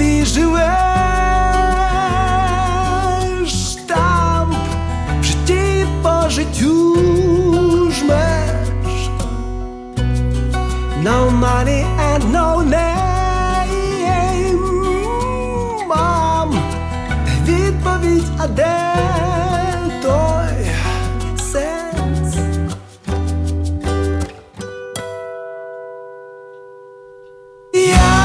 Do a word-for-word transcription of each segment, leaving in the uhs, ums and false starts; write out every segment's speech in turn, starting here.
ти живеш там, в житті по життю жмеш. No money and no name, мам, відповідь, а де той сенс? Я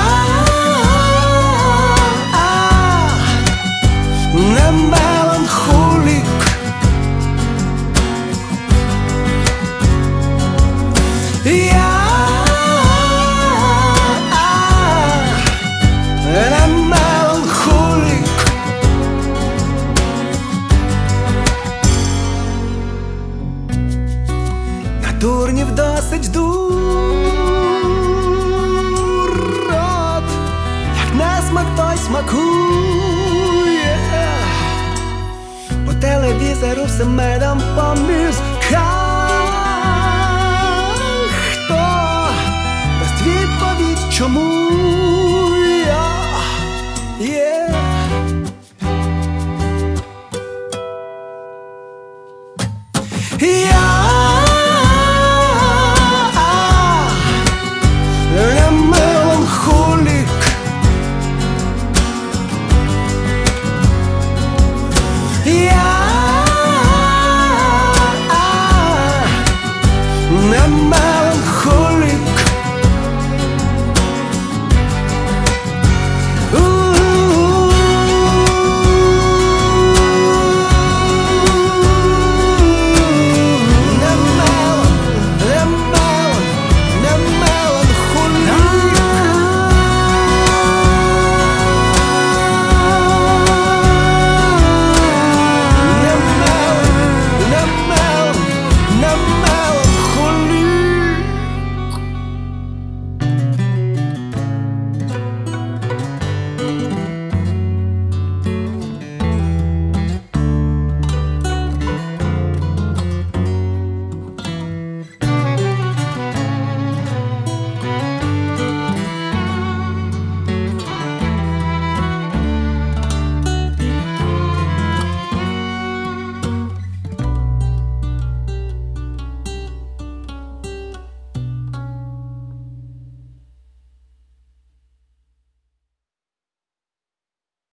не меланхолік, я не меланхолік. На дурнів досить дурот, як несмак той смакує. По телевізору все медом по мізках. Хто дасть відповідь чому?